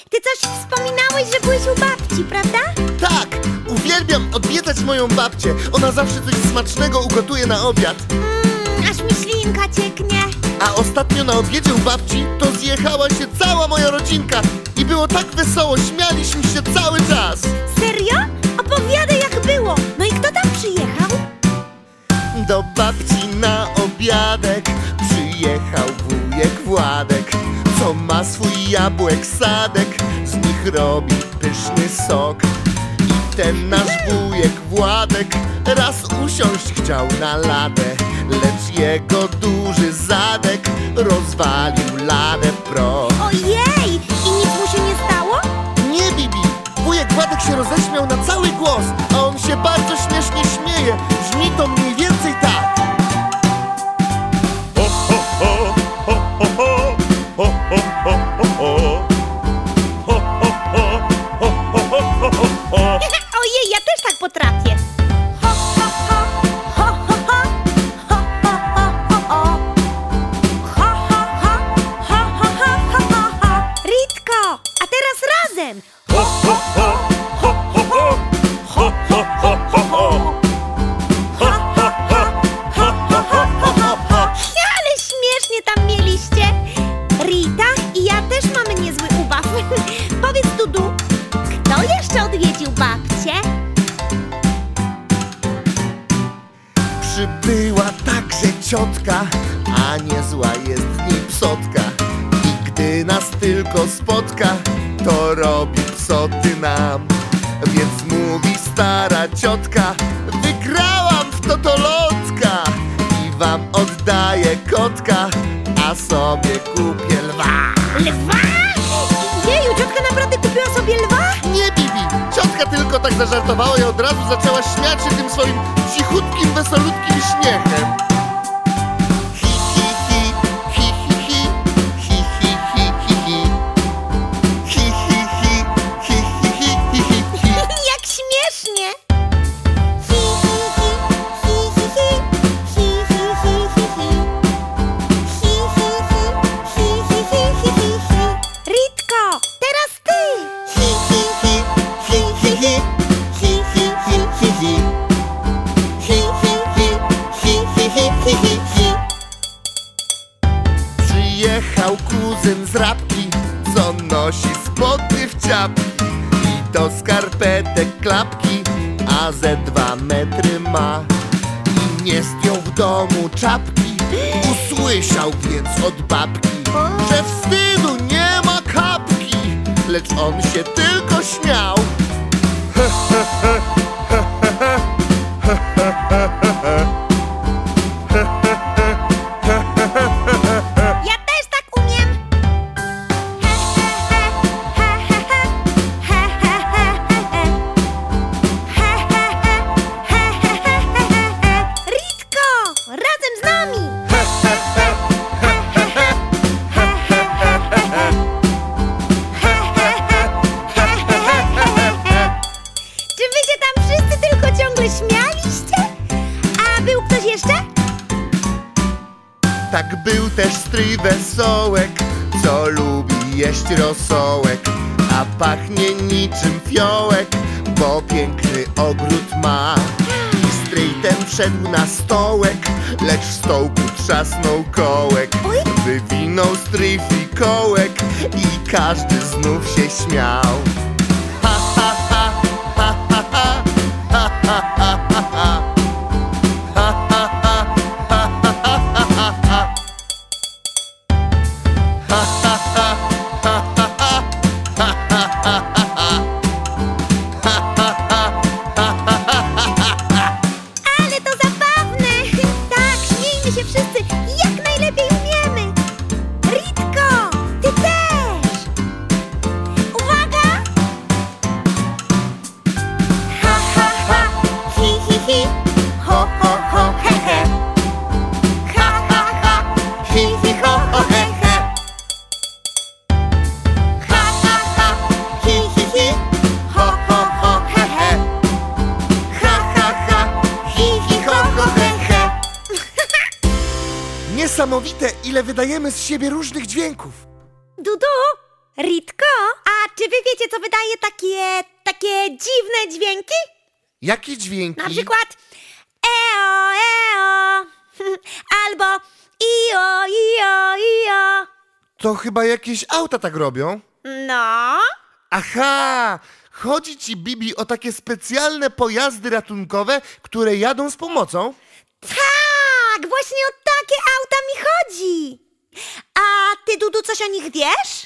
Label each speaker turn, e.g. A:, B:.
A: ty coś wspominałeś, że byłeś u babci, prawda?
B: Tak, uwielbiam odwiedzać moją babcię. Ona zawsze coś smacznego ugotuje na obiad.
A: Aż mi ślinka cieknie.
B: A ostatnio na obiedzie u babci to zjechała się cała moja rodzinka. I było tak wesoło, śmialiśmy się cały czas.
A: Serio? Opowiadaj, jak było. No i kto tam przyjechał?
B: Do babci na obiadek przyjechał wujek Władek, co ma swój jabłek sadek, z nich robi pyszny sok. I ten nasz wujek Władek raz usiąść chciał na ladę, lecz jego duży zadek rozwalił ladę w proch.
A: Ojej! I nic mu się nie stało?
B: Nie, Bibi! Wujek Władek się roześmiał na cały głos, a on się bardzo śmiesznie śmieje. Brzmi to mniej więcej tak.
A: Ojej, ja też tak potrafię. Ho, ho, ho, ho, ho, ho, ho, ho, ho, ho. Ho, ho, ho, ho, ho, ho, ho, ho. Ritko, a teraz razem. Ho, ho, ho, ho, ho, ho. Ho, ho, ho, ho, ho. Ho, ho, ho, ho, ho, ho, ho, ho. Ale śmiesznie tam mieliście. Rita i ja też mamy niezły ubaw. Powiedz, Dudu, kto jeszcze odwiedził babcię?
B: Przybyła także ciotka, a niezła jest w niej psotka. I gdy nas tylko spotka, to robi psoty nam. Więc mówi stara ciotka: wygrałam w totolotka i wam oddaję kotka, a sobie kupię lwa.
A: Lwa? Jeju, ciotka naprawdę kupiła sobie lwa?
B: Nie, Bibi! Ciotka tylko tak zażartowała i od razu zaczęła śmiać się tym swoim cichutkim, wesolutkim śmiechem. Hi, hi, hi, hi, hi, hi, hi, hi, hi, hi, hi. Hi, hi, hi, hi, hi, hi, hi, hi, hi.
A: Jak śmiesznie! Hi, hi, hi, hi, hi, hi, hi, hi, hi, hi, hi. Hi, hi, hi, hi, hi, hi, hi, hi, hi. Ritko, teraz ty!
B: Hi, hi, hi, hi, hi, hi, hi, hi, hi, hi, hi. Hi, hi, hi, hi, hi, hi, hi, hi, hi. Przyjechał kuzyn z Rabki, co nosi spodnie w ciapki i do skarpetek klapki, a ze 2 metry ma. I nie zdjął w domu czapki, usłyszał więc od babki, że wstydu nie ma kapki, lecz on się tylko śmiał.
A: Ja też tak umiem! He, he, he, he, he, he, he, he, he, he, he, he, he, he, he. Ritko, razem z nami! Czy wy się tam wszyscy tylko ciągle śmialiście? A był ktoś jeszcze?
B: Tak był też stryj Wesołek, co lubi jeść rosołek, a pachnie niczym fiołek, bo piękny ogród ma. I stryj ten wszedł na stołek, lecz w stołku trzasnął kołek.
A: Oj.
B: Wywinął stryj fikołek i każdy znów się śmiał. Ha, ha, ha, ha, ha, ha, ha, ha, ha, ha, ha. Ha, ha, ha, ha, ha, ha, ha, ha. Ha, ha, ha, ha, ha, ha, ha, ha, ha, ha, ha. Ha, ha, ha, ha, ha, ha, ha.
A: Ale to zabawne! Tak, śmiejmy się wszyscy jak najlepiej umiemy! Ritko, ty też! Uwaga! Ha, ha, ha, hi, hi, hi, ho, ho, ho, he, he. Ha, ha, ha, hi, hi, ho, ho, he, he. Ha, ha, ha, hi, hi, hi, ho, ho, ho, he, he. Ha, ha, ha, hi, hi, ho, ho, he, he.
B: Niesamowite, ile wydajemy z siebie różnych dźwięków.
A: Dudu, Ritko, a czy wy wiecie, co wydaje takie dziwne dźwięki?
B: Jakie dźwięki?
A: Na przykład eo, eo, albo io, io, io.
B: To chyba jakieś auta tak robią.
A: No,
B: Aha! Chodzi ci, Bibi, o takie specjalne pojazdy ratunkowe, które jadą z pomocą?
A: tak, właśnie o takie auta mi chodzi. A ty, Dudu, coś o nich wiesz?